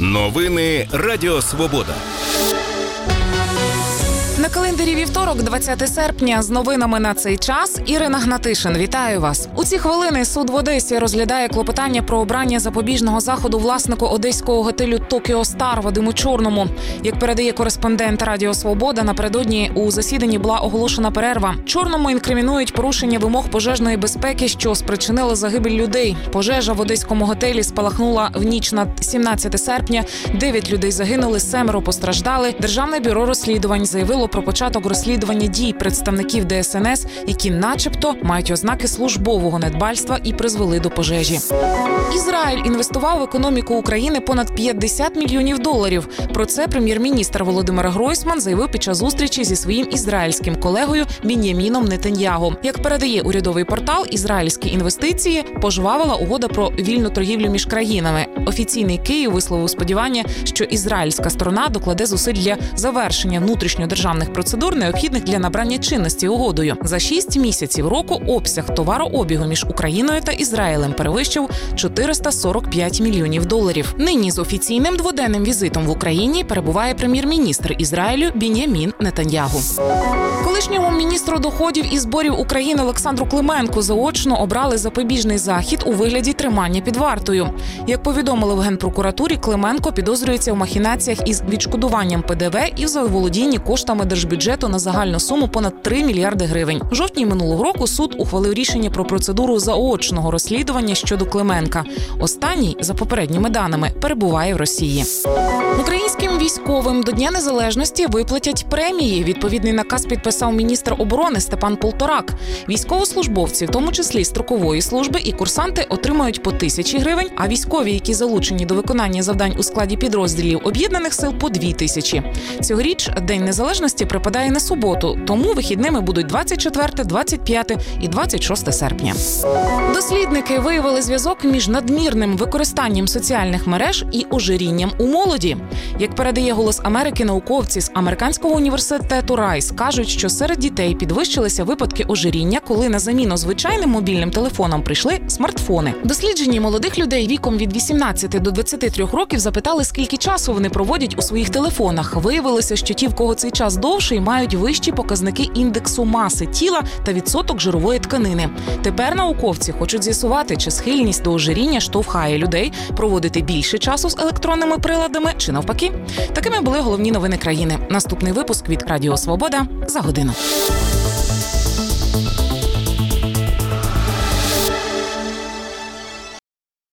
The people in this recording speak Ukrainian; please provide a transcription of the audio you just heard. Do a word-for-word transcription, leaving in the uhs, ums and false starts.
Новини Радіо Свобода. На календарі вівторок, двадцяте серпня, з новинами на цей час Ірина Гнатишин. Вітаю вас. У ці хвилини суд в Одесі розглядає клопотання про обрання запобіжного заходу власнику одеського готелю «Токіо Стар» Вадиму Чорному. Як передає кореспондент Радіо Свобода, напередодні у засіданні була оголошена перерва. Чорному інкримінують порушення вимог пожежної безпеки, що спричинило загибель людей. Пожежа в одеському готелі спалахнула в ніч на сімнадцяте серпня. Дев'ять людей загинули, семеро постраждали. Державне бюро розслідувань заявило про початок розслідування дій представників Де Ес Ен Ес, які начебто мають ознаки службового недбальства і призвели до пожежі. Ізраїль інвестував в економіку України понад п'ятдесят мільйонів доларів. Про це прем'єр-міністр Володимир Гройсман заявив під час зустрічі зі своїм ізраїльським колегою Бін'яміном Нетаньягу. Як передає урядовий портал, ізраїльські інвестиції пожвавила угода про вільну торгівлю між країнами. Офіційний Київ висловив сподівання, що ізраїльська сторона докладе зусиль для завершення внутрішньодержавних процедур, необхідних для набрання чинності угодою. За шість місяців року обсяг товарообігу між Україною та Ізраїлем перевищив чотириста сорок п'ять мільйонів доларів. Нині з офіційним дводенним візитом в Україні перебуває прем'єр-міністр Ізраїлю Бін'ямін Нетаньягу. Колишньому міністру доходів і зборів України Олександру Клименку заочно обрали запобіжний захід у вигляді тримання під вартою. Як повідомили в Генпрокуратурі, Клименко підозрюється в махінаціях із відшкодуванням Пе Де Ве і в заволодінні коштами держбюджету на загальну суму понад три мільярди гривень. В жовтні минулого року суд ухвалив рішення про процедуру заочного розслідування щодо Клименка. Останній, за попередніми даними, перебуває в Росії. Українським військовим до Дня Незалежності виплатять премії. Відповідний наказ підписав міністр оборони Степан Полторак. Військовослужбовці, в тому числі строкової служби, і курсанти отримають по тисячі гривень, а військові, які залучені до виконання завдань у складі підрозділів Об'єднаних сил, по дві тисячі. Цьогоріч День Незалежності припадає на суботу, тому вихідними будуть двадцять четверте, двадцять п'яте і двадцять шосте серпня. Дослідники виявили зв'язок між надмірним використанням соціальних мереж і ожирінням у молоді. Як передає «Голос Америки», науковці з американського університету Райс кажуть, що серед дітей підвищилися випадки ожиріння, коли на заміну звичайним мобільним телефонам прийшли смартфони. Досліджені молодих людей віком від вісімнадцяти до двадцяти трьох років запитали, скільки часу вони проводять у своїх телефонах. Виявилося, що ті, в кого цей час довший, мають вищі показники індексу маси тіла та відсоток жирової тканини. Тепер науковці хочуть з'ясувати, чи схильність до ожиріння штовхає людей проводити більше часу з електронними приладами, чи навпаки. Такими були головні новини країни. Наступний випуск від Радіо Свобода за годину.